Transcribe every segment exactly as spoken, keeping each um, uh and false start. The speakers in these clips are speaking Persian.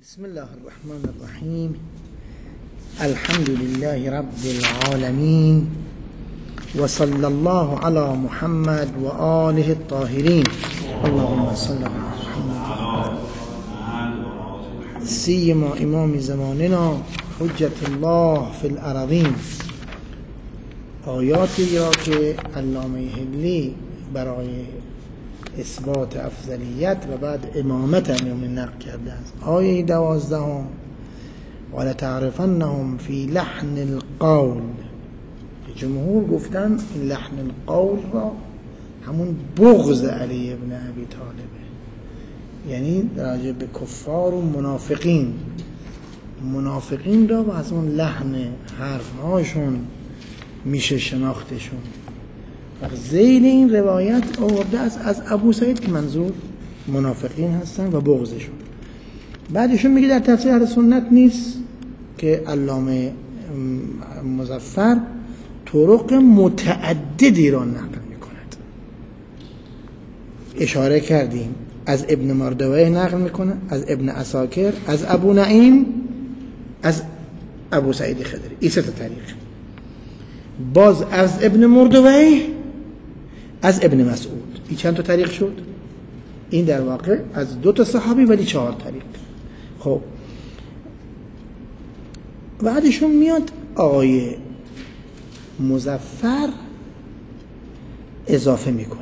بسم الله الرحمن الرحيم. الحمد لله رب العالمين، وصلى الله على محمد وآله الطاهرين. اللهم صل على محمد سيما امام زماننا حجة الله في الأراضين. آیاتی را که علامه حلی برای اثبات افضلیت و بعد امامت امیرالمومنین نقل کرده است. آیه دوازدهم ولتعرفنهم فی لحن القول. جمهور گفتن این لحن القول را همون بغض علی ابن ابی طالبه، یعنی راجع به کفار و منافقین منافقین را و از اون لحن حرفهاشون میشه شناختشون. ذیل این روایت آورده است از ابو سعید که منظور منافقین هستن و بغضشون. بعدشون میگه در تفسیر اهل سنت نیست که علامه مظفر طرق متعددی را نقل میکند. اشاره کردیم از ابن مردویه نقل میکنه، از ابن عساکر، از ابو نعیم، از ابو سعید خدری. این سه تا طریق. باز از ابن مردویه، از ابن مسعود. این چند تا طریق شد؟ این در واقع از دو تا صحابی ولی چهار طریق. خب بعدشون میاد آقای مظفر اضافه میکنه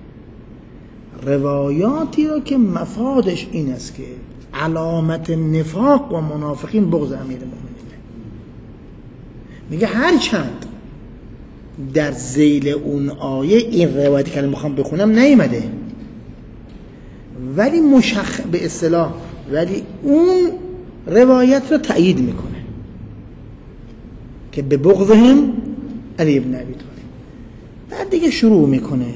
روایاتی رو که مفادش این است که علامت نفاق و منافقین بغض امیرالمومنین. میگه هر چند در ذیل اون آیه این روایتی که میخوام بخونم نیامده، ولی مشخص به اصطلاح ولی اون روایت رو تایید میکنه که به بغضهم علی ابن ابی طالب. بعد دیگه شروع میکنه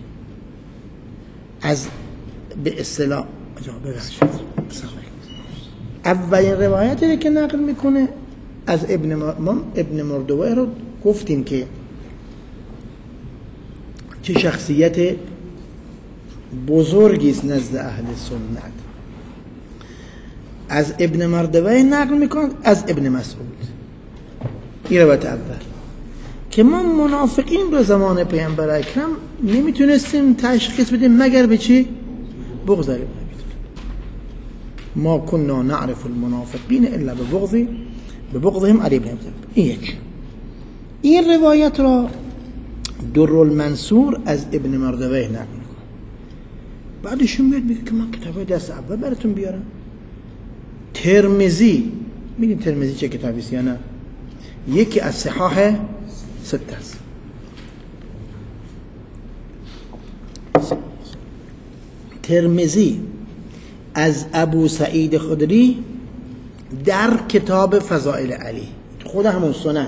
از به اصطلاح اولین روایتی که نقل میکنه از ابن ما ابن مردویه رو گفتیم که چه شخصیت بزرگی است نزد اهل سنت. از ابن مردویه نقل میکنند، از ابن مسعود. این روایت اول که ما منافقین رو زمان پیامبر اکرم نمیتونستیم تشخیص بدیم مگر به چی؟ بغض ابن ابی طالب. ما كنا نعرف المنافقین الا ببغض ببغضهم علی ابن ابی طالب. این یک. این روایت را در المنصور از ابن مردویه نقل میکنه. بعدشون میاد میگه که من کتابای دست اول براتون بیارم. ترمذی، میدین ترمذی چه کتابی است یا نه؟ یکی از صحاح سته است. ترمذی از ابو سعید خدری در کتاب فضائل علی، خود همون سنن.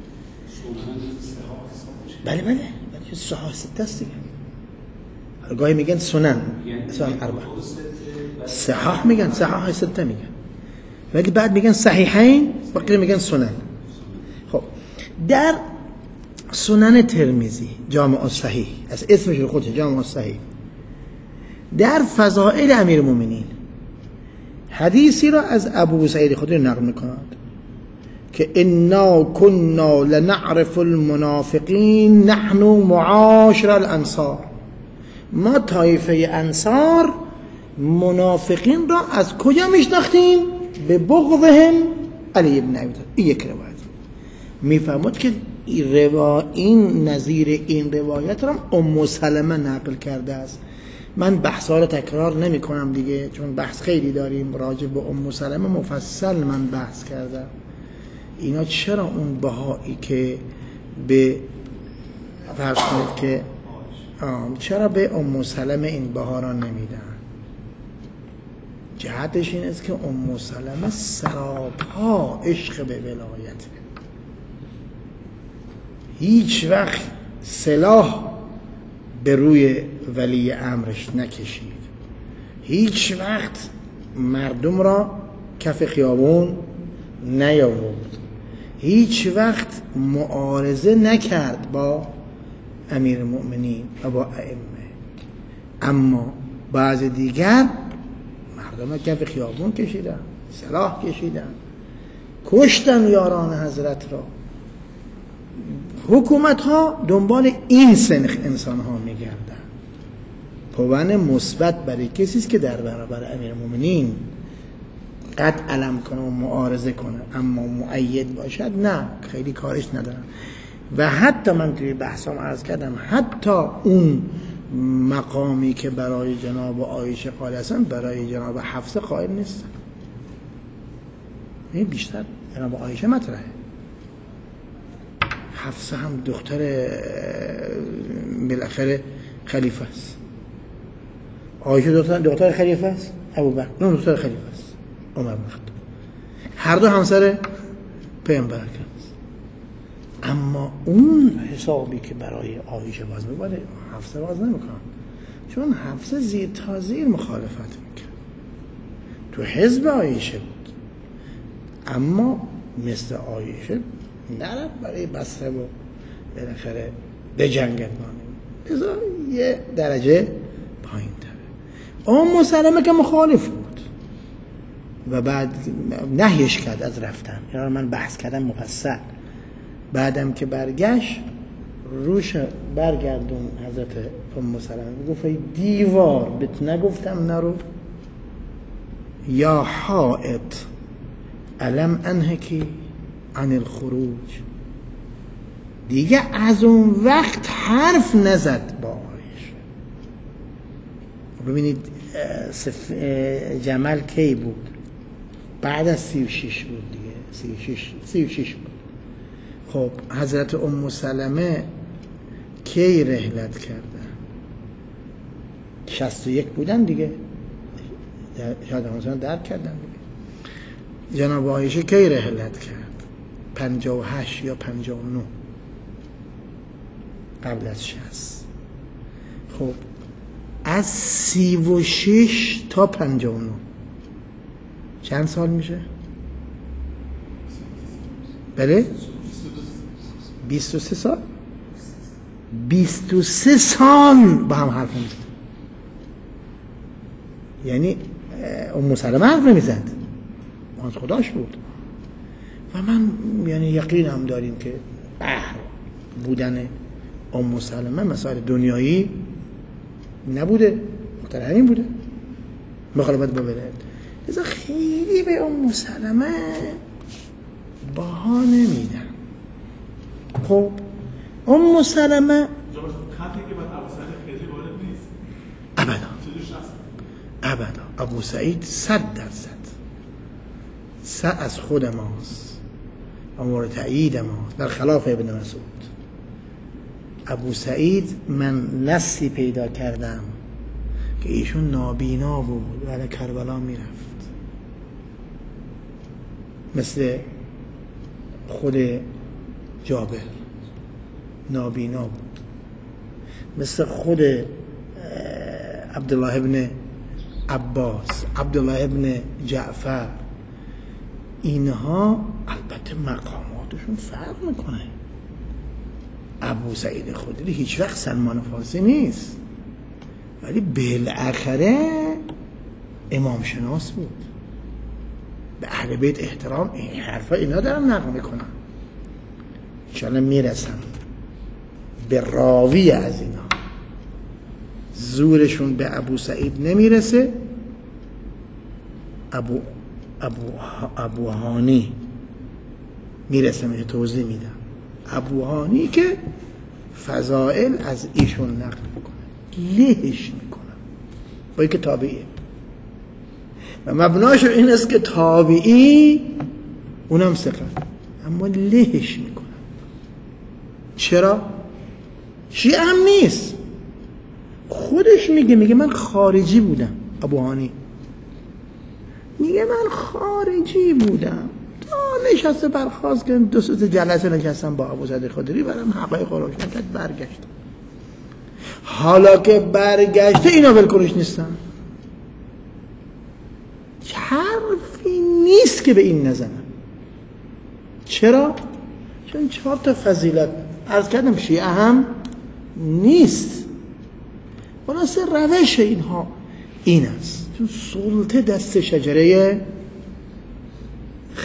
بله بله بله صحاح سته است دیگه. گاهی میگن سنن، سنن اربع. صحاح میگن، صحاح سته میگن، ولی بعد میگن صحیحین، بقیه میگن سنن. خب در سنن ترمذی جامع الصحیح، از اسمش رو خودش جامع الصحیح، در فضائل امیرالمومنین حدیثی را از ابو سعید خدری نقل میکنند که انا كنا لنعرف المنافقین نحن معاشر الانصار. ما طایفه انصار منافقین را از کجا میشناختیم؟ به بغضهم علی ابن ابی طالب. این یک روایت. میفهمد که این روا این نظیر این روایت را ام سلمه نقل کرده است. من بحثا رو تکرار نمی کنم دیگه، چون بحث خیلی داریم راجع به ام سلمه، مفصل من بحث کردم. اینا چرا اون بهایی که به فرض کنید که چرا به ام سلمه این بها را نمیدن؟ جهتش این است که ام سلمه سراپا عشق به ولایت، هیچ وقت سلاح به روی ولی امرش نکشید، هیچ وقت مردم را کف خیابون نیاورد، هیچ وقت معارضه نکرد با امیرالمومنین و با ائمه. اما بعض دیگر مردم را کف خیابون کشیدن، سلاح کشیدن، کشتن یاران حضرت را. حکومت ها دنبال این سنخ انسان ها میگردن. پوان مثبت برای کسی است که در برابر امیرالمومنین قد علم کنه و معارضه کنه، اما مؤید باشد نه، خیلی کارش ندارم. و حتی من توی بحثام عرض کردم حتی اون مقامی که برای جناب عایشه قائل هستن برای جناب حفصه قائل نیستن. این بیشتر جناب عایشه مطرحه. حفصه هم دختر بالاخره خلیفه است. عایشه دختر دختر خلیفه است. ابوبکر اون دختر خلیفه است. عمر بن خطاب هر دو همسر پیامبر است. اما اون حسابی که برای عایشه باز می‌کنه حفصه باز نمی‌کنه، چون حفصه زیر تا زیر مخالفت می‌کنه. تو حزب عایشه بود، اما مثل عایشه نرفت برای بصره و بالاخره به جنگت بانه، لذا یه درجه پایین تره. ام سلمه که مخالف بود و بعد نهیش کرد از رفتن. اینا رو من بحث کردم مفصل. بعدم که برگشت روش برگردون حضرت ام سلمه گفت ای دیوار بهت نگفتم نرو؟ یا حائط علم انهکی عن الخروج. دیگه از اون وقت حرف نزد با عایشه. ببینید جمل کی بود؟ بعد از سی و شش بود دیگه. سی و شش سی و شش بود. خب حضرت ام سلمه کی رحلت کردن؟ شصت و یک بودن دیگه، شاید همون درک کردن دیگه. جناب عایشه کی رحلت کرد؟ پنجاه و هشت یا پنجاه و نه قبل از شصت. خب از سی و شش تا پنجاه و نه چند سال میشه؟ بله؟ بیست و سه سال؟ بیست و سه سال با هم حرف نمیزد. یعنی ام سلمه حرف نمیزد، از خداش بود. و من یعنی یقینم داریم که بحر بودن ام سلمه مسائل دنیایی نبوده، مختار همین بوده، مخالفت با ولایت. لذا خیلی به ام سلمه باها نمیدن. خب ام سلمه ابدا ابدا ابو سعید صد درصد صد از خود ماست و مورد تأیید ماست، در خلاف ابن مسعود. ابو سعید من نسی پیدا کردم که ایشون نابینا بود و در کربلا میرفت، مثل خود جابر نابینا بود، مثل خود عبدالله ابن عباس، عبدالله ابن جعفر. اینها البته مقاماتشون فرق میکنه. ابو سعید خدری هیچ وقت سلمان فارسی نیست، ولی بالاخره امام شناس بود، به اهل بیت احترام. این حرفا اینا دارم نقل میکنم، انشاءالله میرسم به راوی از اینا. زورشون به ابو سعید نمیرسه. ابو ابو ابو هانی میرسه، میشه توضیح میدم. ابو هانی که فضائل از ایشون نقل میکنه، لهش میکنه با اینکه تابعیه و مبناش این است که تابعی اونم ثقه، اما لهش میکنه. چرا؟ شیعه هم نیست، خودش میگه میگه من خارجی بودم. ابو هانی میگه من خارجی بودم، تا نشسته برخواست که دو سه جلسه نشستم با ابو سعید خدری، برام حقایق رو روشن کرد، برگشت. حالا که برگشته اینا ولکنش نیستن، حرفی نیست که به این نزنن. چرا؟ چون چهار تا فضیلت عرض کردم شیعه هم نیست. خلاصه روش اینها این است، چون سلطه دست شجره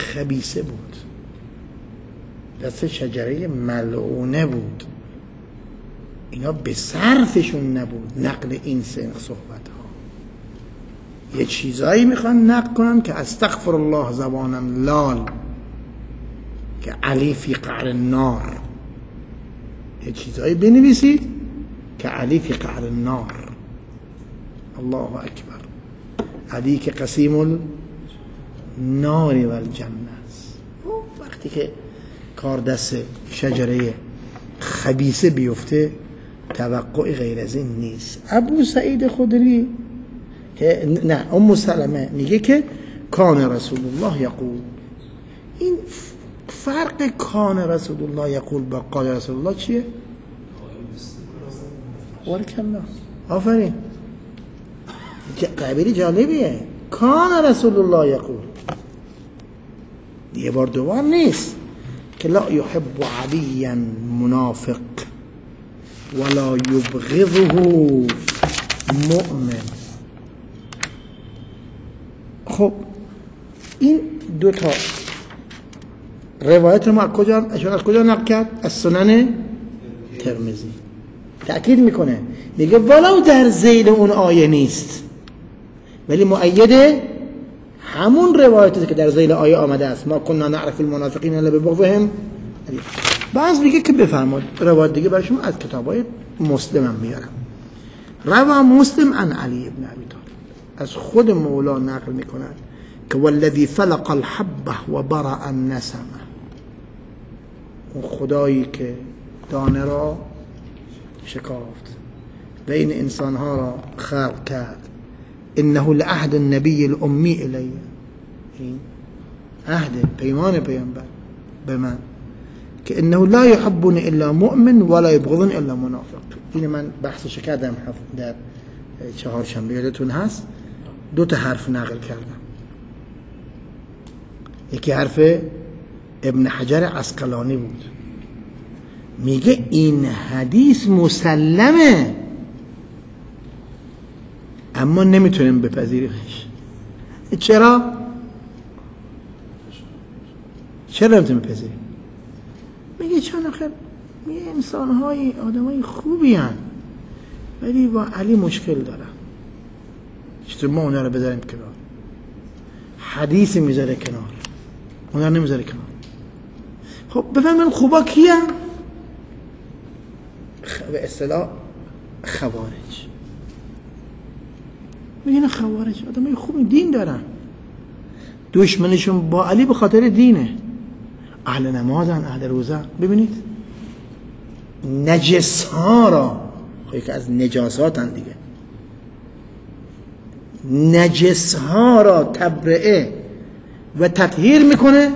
خبیثه بود، دست شجره ملعونه بود. اینا به صرفشون نبود نقل این سن صحبت ها. یه چیزایی میخوان نقل کنن که استغفر الله زبانم لال، که علی فی قعر النار. یه چیزایی بنویسید که علی فی قعر النار. الله اکبر. علی که قسیم النار و الجنه است. وقتی که کار دست شجره خبیثه بیفته توقع غیر از این نیست. ابو سعید خدری که نه ام سلمه میگه که کان رسول الله یقول. این فرق کان رسول الله یقول با قال رسول الله چیه؟ بارک الله، آفرین. قبیلی جالبیه. کان رسول الله یقول، یه بار دوبار نیست که لا یحب علیا منافق ولا یبغضه مؤمن. خب این دو تا روایت ما کجا از کجا نقل کرد؟ از سنن ترمذی. تأکید میکنه میگه ولو در ذیل اون آیه نیست ولی مؤیده همون روایتی که در ذیل آیه آمده است. ما كنا نعرف المنافقین الا ببغضهم. بعض میگه که بفرماد روایت دیگه برای شما از کتابای مسلم هم میارم. روا مسلم عن علی ابن ابی طالب، از خود مولا نقل میکنند که والذی فلق الحبه و برأ النسمه، اون خدایی که دانه را شکافت بین انسانها را خلق کرد. انه لعهد النبی الامی الیه، این عهد پیمان پیامبر به من که انه لا يحبون الا مؤمن ولا يبغضون الا منافق. این من بحثش کردم در چهارشنبه، یادتون هست؟ دو تا حرف نقل کردم. یکی حرف ابن حجر عسقلانی بود، میگه این حدیث مسلمه اما نمیتونیم بپذیریمش. چرا؟ چرا نمیتونیم بپذیریم؟ میگه چون آخر میگه انسان‌های آدمای خوبی هن ولی با علی مشکل دارن. چطور ما اونا رو بذاریم کنار؟ حدیث میذاره کنار، اونا رو نمیذاره کنار. خب بفهمن خوبا کیه؟ به اصطلاح خوارج. میگن خوارج آدمای خوبی دین دارن، دشمنشون با علی به خاطر دینه. اهل نمازن، اهل روزه. ببینید نجس ها را، یکی از نجاسات هن دیگه، نجس ها را تبرئه و تطهیر میکنه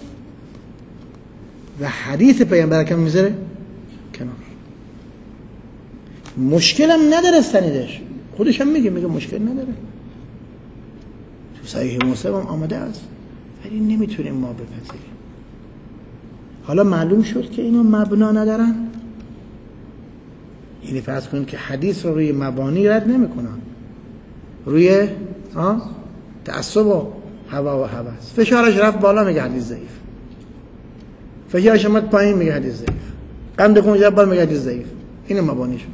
و حدیث پیامبر اکرم میذاره کنار. مشکل هم نداره سندش، خودش هم میگه میگه مشکل نداره، تو صحیح مسلم هم آمده است، ولی نمیتونیم ما بپذیریم. حالا معلوم شد که اینا مبنا ندارن. یعنی فرض کنیم که حدیث رو روی مبانی رد نمیکنن، روی تعصب و هوا و هوس. فشارش رفت بالا میگه حدیث ضعیف، فشارش اومد پایین میگه حدیث ضعیف، قند خون جبال میگه حدیث ضعیف. این مبانی شد.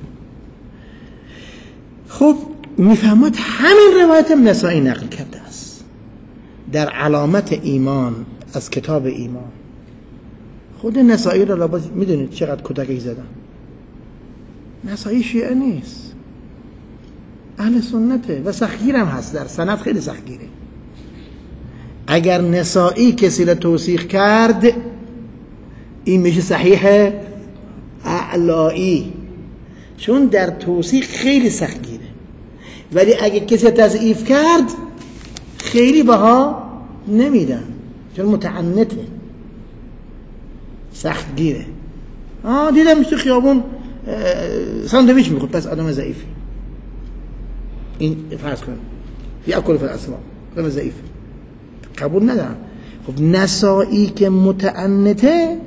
خب میفهمد همین روایت هم نسائی نقل کرده است در علامت ایمان از کتاب ایمان. خود نسائی را لابد میدونید چقدر کتکی زدن. نسائی شیعه نیست، اهل سنته و سختگیر هم هست، در سند خیلی سختگیره. اگر نسائی کسی را توثیق کرد این میشه صحیح اعلایی، چون در توثیق خیلی سختگیره. ولی اگه کسی تضعیف کرد خیلی بها نمیدن، چون متعنته، سختگیره. آه دیدم تو خیابون ساندویچ میخورد، پس آدم ضعیفی. این فرض کن یاکل فی الاسواق، آدم ضعیف، قبول ندارم. خب نسائی که متعنته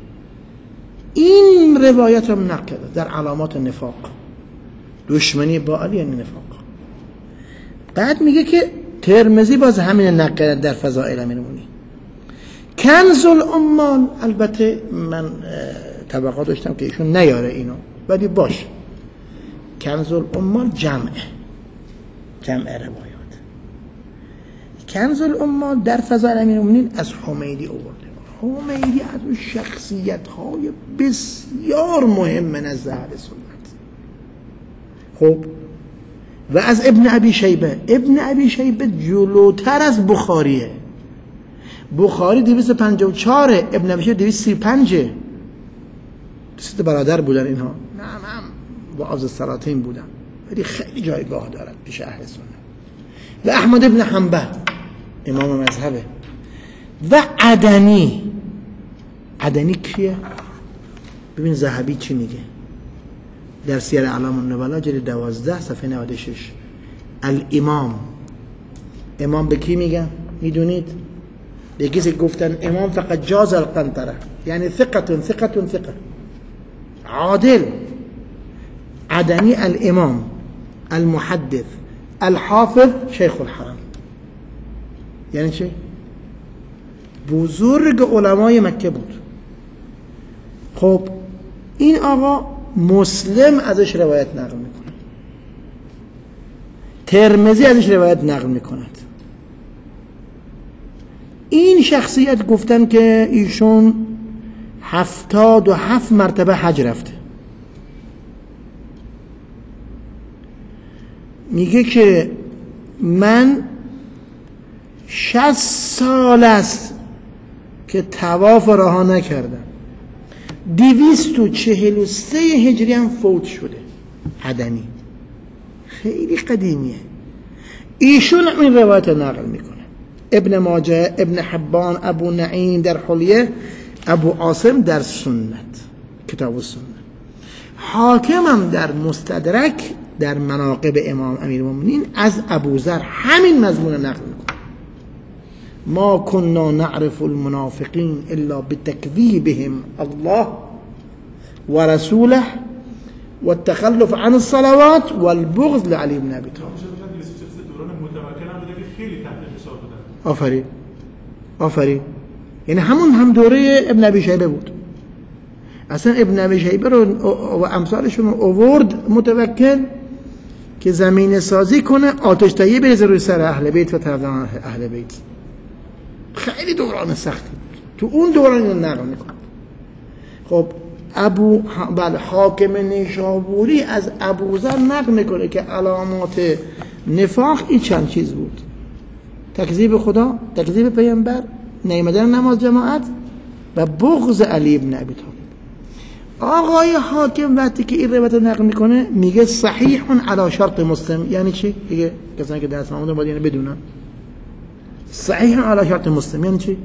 این روایت رو نقل کرده در علامات نفاق، دشمنی با علی یعنی نفاق. بعد میگه که ترمذی باز همین نقل کرده در فضائل امیرالمومنین، کنز الامال البته من توقع داشتم که ایشون نیاره اینو، ولی باش. کنز الامال جمعه جمع روایات. کنز الامال در فضائل امیرالمومنین از حمیدی آورده. حمیدی از اون شخصیت‌های بسیار مهم نزد اهل سنت. خب و از ابن ابی شیبه. ابن ابی شیبه جلوتر از بخاریه. بخاری دویست و پنجاه و چهار، ابن ابی شیبه دویست و سی و پنج. دوست برادر بودن اینها. نه هم بعض السلاطین بودن، ولی خیلی جایگاه دارد پیش اهل سنت. و احمد ابن حنبل امام مذهبه. و عدنی. عدنی کیه؟ ببین ذهبی چی میگه در سیر اعلام النبلا جلد دوازده صفحه نود و شش. الامام. امام به کی میگن؟ میدونید؟ به کسی گفتن امام فقط جاز القنطره، یعنی ثقة ثقة ثقة، عادل. عدنی الامام المحدث الحافظ شیخ الحرم. یعنی چی؟ بزرگ علمای مکه بود. خب این آقا مسلم ازش روایت نقل میکنه، ترمذی ازش روایت نقل میکند. این شخصیت گفتن که ایشون هفتاد و هفت مرتبه حج رفته. میگه که من شصت سال است که طواف رها نکردم. دویست و چهل و سه هجری هم فوت شده. عدنی خیلی قدیمیه. ایشون این روایت نقل میکنه. ابن ماجه، ابن حبان، ابو نعیم در حلیه، ابو عاصم در سنت، کتاب السنت. حاکم هم در مستدرک در مناقب امام امیرالمومنین از ابوذر همین مضمون نقل میکنه. ما كنا نعرف المنافقين الا بتكذيبهم الله ورسوله والتخلف عن الصلوات والبغض لعلي بن ابي طالب. آفرین آفرین. یعنی همون هم دوره ابن ابی شیبه بود. اصلا ابن ابی شیبه رو و امثالشون آورد متوکل که زمین سازی کنه، آتش تهیه بریزه روی سر اهل بیت و طرفداران اهل بیت. خیلی دوران سختی بود. تو اون دوران اینو نقل میکنه. خب ابو بله حاکم نیشابوری از ابوذر نقل میکنه که علامات نفاق این چند چیز بود: تکذیب خدا، تکذیب پیامبر، نیامدن نماز جماعت و بغض علی ابن ابی طالب. آقای حاکم وقتی که این روایت نقل میکنه میگه صحیح علی شرط مسلم. یعنی چی؟ دیگه کسانی که درس معمول باید اینو بدونن. صحیح علی شرط مسلم یعنی چی؟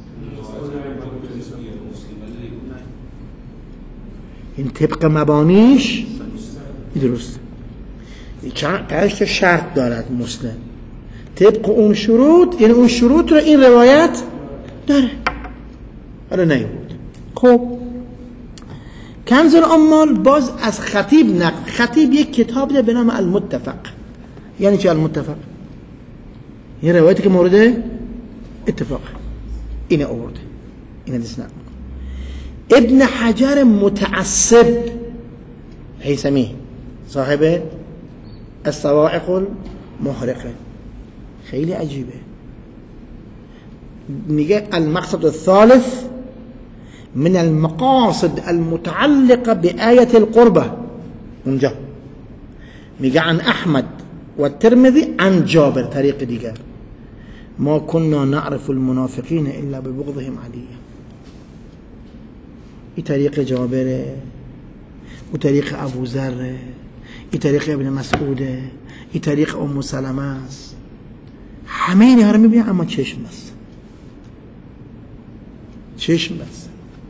این طبق مبانیش درست. چند شرط دارد مسلم طبق اون شروط، یعنی اون شروط رو این روایت داره. حالا نیبود. خب کنز الامال باز از خطیب نقل. خطیب یک کتاب داره به نام المتفق. یعنی چه المتفق؟ این روایتی که مورد اتفاق اینه آورده، این حدیث نقل. ابن حجر متعصب هیثمی صاحب الصواعق المحرقه خیلی عجیبه. میگه المقصد الثالث من المقاصد المتعلقه بآية القربة. اونجا میگه عن احمد و الترمذی عن جابر طریق دیگر: ما كنا نعرف المنافقين الا ببغضهم علي. این طریق جابره، و طریق ابوذر، این طریق ابن مسعوده، این طریق ام سلمه است. همه اینها رو میبینید، اما چشم است، چشم است.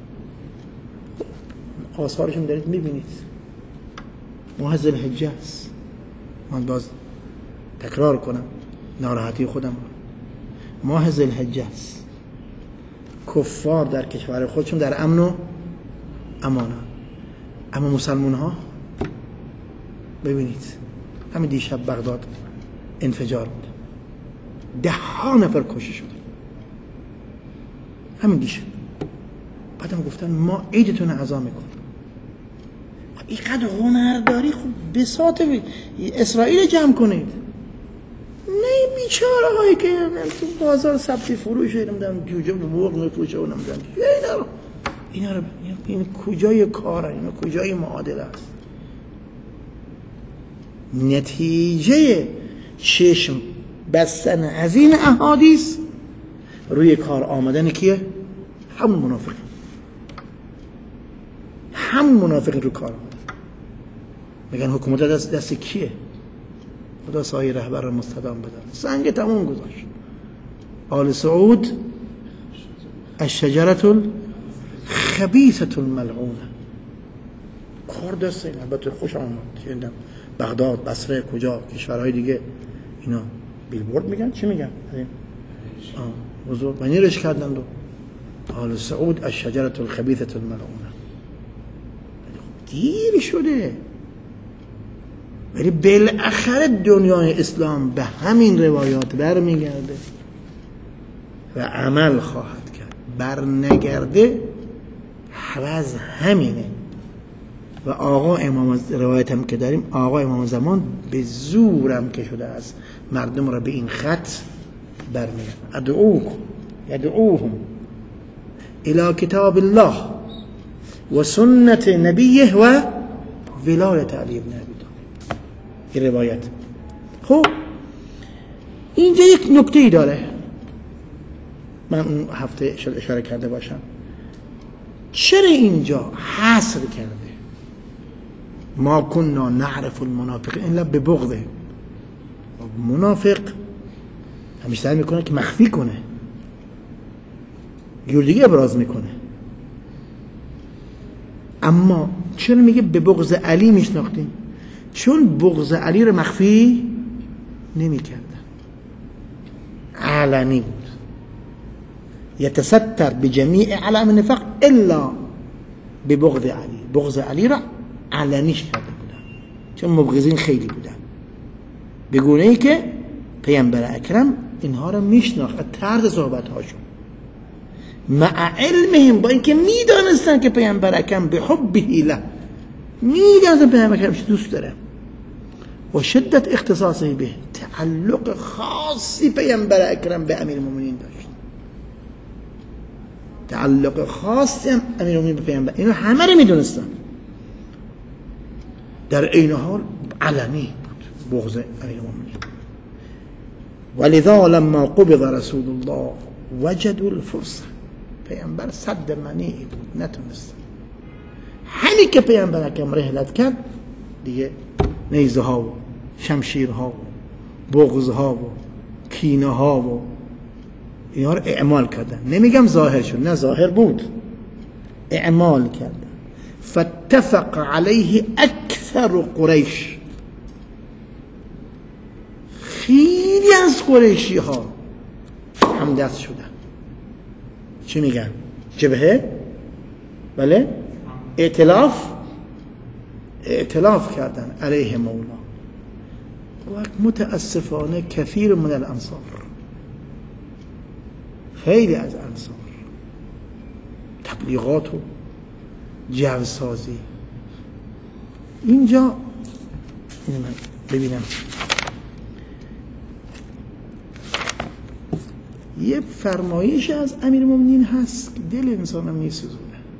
آثارشون دارید میبینید. ماه ذوالحجه است. من باز تکرار کنم ناراحتی خودم. ماه ذوالحجه است. کفار در کشور خودشون در امن و امان، اما مسلمان ها ببینید همین دیشب بغداد انفجار بود، ده ها نفر کشته شد. همین دیشه. بعدم گفتن ما عیدتون عزا میکنیم. اینقدر هنرداری خوب بساط اسرائیل جمع کنید. نه بیچاره هایی که تو بازار سبزی فروش نمیدونم جوجه مرغ میفروشه و نمیدونم اینا رو اینا رو این کجای کاره، اینا کجای معادله است؟ نتیجه چشم بستن از این احادیث روی کار آمدن کیه؟ همون منافقین. همون منافقین رو کار آمدن. میگن حکومت دست دست کیه؟ خدا سایه رهبر رو مستدام بدن. سنگ تموم گذاشت. آل سعود الشجرة الخبیثة الملعونه. کار دست این البته خوش آمد. شنیدم بغداد، بصره، کجا کشورهای دیگه اینا بیلبورد میگن، چی میگن؟ آه بزرگ بنیرش کردن. دو آل سعود الشجرة الخبیثة الملعونه. دیر شده، ولی بالاخره دنیای اسلام به همین روایات برمیگرده و عمل خواهد کرد. بر نگرده حوض همینه. و آقا امام روایت هم که داریم، آقا امام زمان به زورم که شده است مردم را به این خط برمیگرد. ادعوکم یدعوهم الى کتاب الله و سنت نبیه و ولایت علی بن ابی طالب. این روایت. خب اینجا یک نکته ای داره، من اون هفته شد اشاره کرده باشم. چرا اینجا حصر کرده ما کننا نعرف المنافق الا ببغضه؟ منافق همیشه سعی میکنه که مخفی کنه، جور دیگه ابراز میکنه. اما چرا میگه به بغض علی میشناختیم؟ چون بغض علی رو مخفی نمیکردن، علنی بود. یتستر بجمیع علام النفاق الا ببغض علی. بغض علی را علنیش کرده بودن چون مبغضین خیلی بودن، به گونه ای که پیامبر اکرم اینها را میشناخت از طرز صحبت هاشون، مع علمهم، با اینکه میدانستن که پیامبر اکرم به حبه له، میدانستن پیامبر اکرم دوست داره، و شدت اختصاصی به، تعلق خاصی پیامبر اکرم به امیر المؤمنین داشت، تعلق خاصی هم امیر المؤمنین به پیامبر، اینو همه رو میدونستن. در این حال علنی بود بغض امیر المؤمنین. ولذا لما قبض رسول الله وجدوا الفرصه، پیامبر صد منی بود، نتونست. همین که پیامبر اکرم رحلت کرد دیگه نیزه ها و شمشیر ها و بغض ها و کینه ها و اینا رو اعمال کردن. نمیگم ظاهر شد، نه ظاهر بود، اعمال کردن. فاتفق علیه اکثر قریش، خیلی از قریشی ها هم دست شدن. چی میگن؟ جبهه؟ بله؟ ائتلاف ائتلاف کردن علیه مولا. و متاسفانه کثیر من الانصار، خیلی از انصار، تبلیغات و جوسازی. اینجا ببینم یه فرمایش از امیرالمومنین هست که دل انسانم میسوزونه.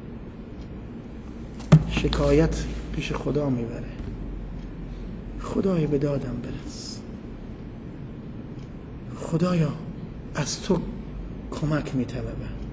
شکایت پیش خدا میبره، خدای به دادم برس، خدایا از تو کمک میطلبم،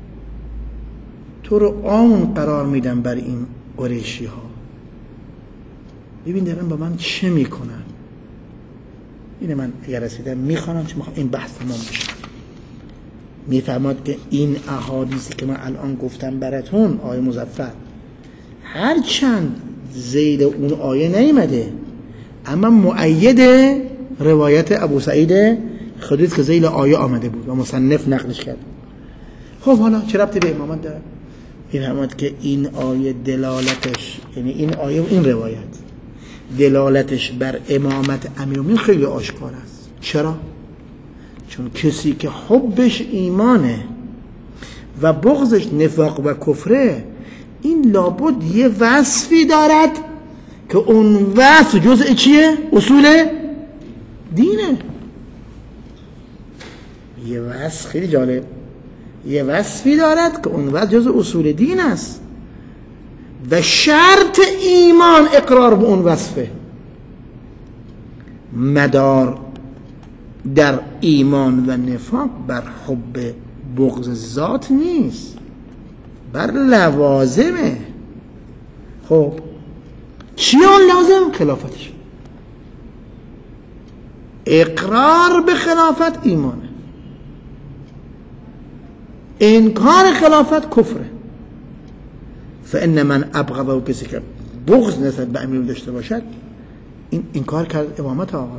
تو رو آن قرار میدم بر این قریشی ها. ببین دارن با من چه میکنن. اینه من اگر رسیدم میخوانم چون میخوام این بحث تمام بشه. میفهمد که این احادیثی که من الان گفتم براتون، آیه مزفر، هر چند زید اون آیه نیامده اما مؤید روایت ابو سعید خدری که زیل آیه آمده بود و مصنف نقلش کرد. خب حالا چه ربطی به امامت داره؟ این همت که این آیه دلالتش، یعنی این آیه و این روایت دلالتش بر امامت امیرالمومنین خیلی آشکار است. چرا؟ چون کسی که حبش ایمانه و بغضش نفاق و کفره، این لابد یه وصفی دارد که اون وصف جزء چیه؟ اصول دینه. یه وصف خیلی جالب، یه وصفی دارد که اون وصف جزء اصول دین است و شرط ایمان اقرار به اون وصفه. مدار در ایمان و نفاق بر حب بغض ذات نیست، بر لوازمه. خب چی اون لازم؟ خلافتش. اقرار به خلافت ایمانه، انکار خلافت کفره. فان من ابغضه، کسی که بغض نسبت به امیر داشته باشد این انکار کرد امامت آقا.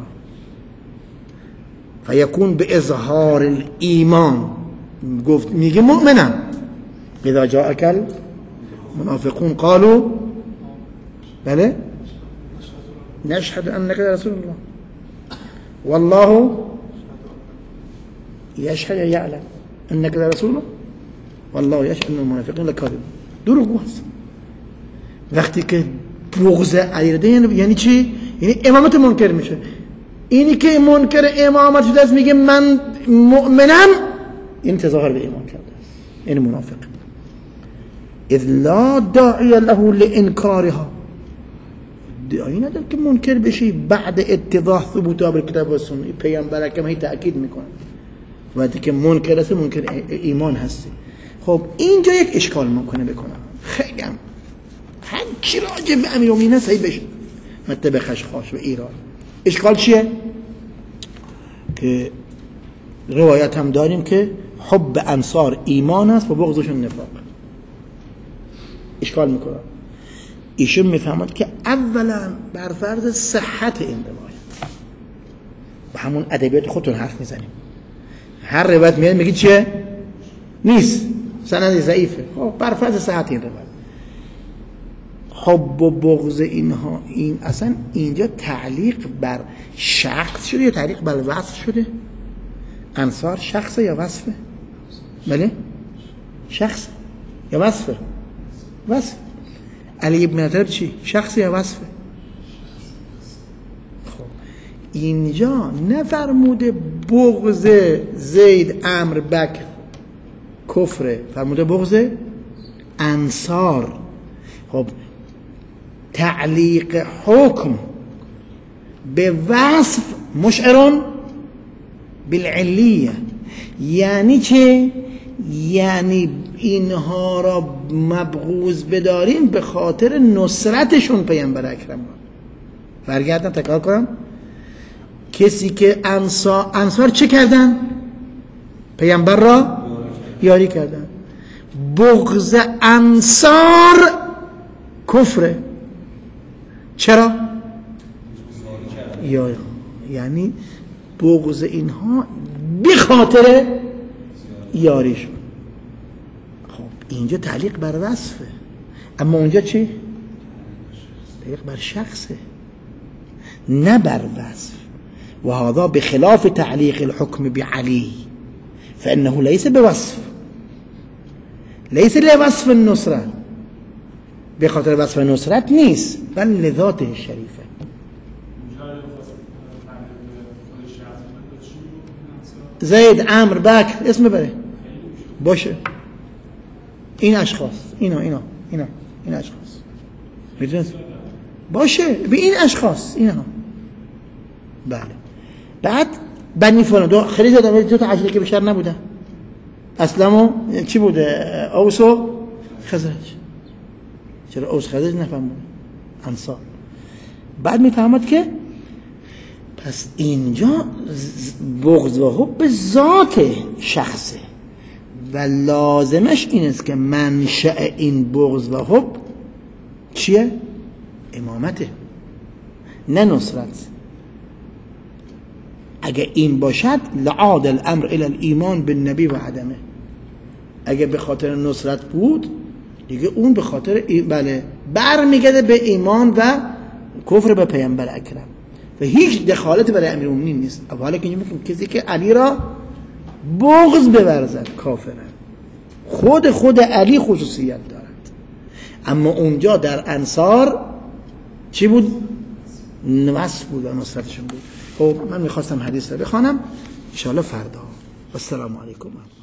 فیکون به اظهار الایمان، گفت میگه مؤمنم. اذا جاءك المنافقون قالوا بله نشهد انك رسول الله والله يشهد يعلم انك رسول الله والله يشهد ان المنافقين لكاذبون. دروغ هست. وقتی که بغض علی رده یعنی چی؟ یعنی امامت منکر میشه. اینی که منکر امامت شده است میگه من مؤمنم، این تظاهر به ایمان کرده است، این منافق. اذ لا داعی له لانکارها، داعی نداره که منکر بشی بعد اتضاح ثبوتها بالکتاب و سنت. پیامبر اکرم هی تاکید میکنه وقتی که منکر است منکر ایمان هستی. خب اینجا یک اشکال ممکنه بکنم، خیلی هم هر کی راجع به امیرالمومنین هست هی بشه مطلب خشخاش و ایران. اشکال چیه؟ که روایت هم داریم که حب انصار ایمان است و بغضشون نفاق. اشکال میکنه. ایشون میفهمد که اولا بر فرض صحت این روایت، با همون ادبیات خودتون حرف میزنیم، هر روایت میاد میگه چیه؟ نیست، سند ضعیفه. خب بر فرض صحت این روایت، حب و بغض اینها، این اصلا اینجا تعلیق بر شخص شده یا تعلیق بر وصف شده؟ انصار شخصه یا وصفه؟ بله شخص یا وصفه؟ وصف. علی ابن طالب چی؟ شخص یا وصفه؟ خب اینجا نفرموده بغض زید عمر بکر کفره، فرموده بغض انصار. خب تعلیق حکم به وصف مشعرون بالعلیه، یعنی چه؟ یعنی اینها را مبغوض بداریم به خاطر نصرتشون پیامبر اکرم. برگردم تکرار کنم، کسی که انصار انصار چه کردن؟ پیامبر را یاری کردن. بغض انصار کفره. چرا؟ یا یعنی بغض اینها به خاطر یاریشون. خب اینجا تعلیق بر وصفه، اما اونجا چی؟ تعلیق بر شخصه نه بر وصف. و هذا بخلاف تعلیق الحكم بعلی فانه ليس بوصف، ليس لوصف النصرة، به خاطر وصف نصرت نیست بل لذاته الشریفه. زید عمرو بکر اسم بره باشه، این اشخاص اینا اینا اینا این اشخاص میدونید باشه، به این اشخاص اینا. بله بعد بنی فلان دو خیلی زیاد دو تا عشیره که بشر نبودن، اسلمو چی بوده؟ اوس و خزرج. چرا اوس خزرج نفهمون؟ انصار. بعد میفهمد که پس اینجا بغض و حب ذات شخصه و لازمش این است که منشأ این بغض و حب چیه؟ امامته نه نصرت. اگه این باشد لعاد الامر الى الایمان بالنبی و عدمه. اگه به خاطر نصرت بود دیگه اون به خاطر ای... بله برمیگرده به ایمان و کفر به پیامبر اکرم و هیچ دخالت برای امیرالمومنین نیست. حالا که اینجا میگیم کسی که علی را بغض بورزد کافره. خود خود علی خصوصیت دارد. اما اونجا در انصار چی بود؟ نصف بود و نصرتشون بود. خب من میخواستم حدیث رو بخوانم ان شاءالله فردا. السلام علیکم.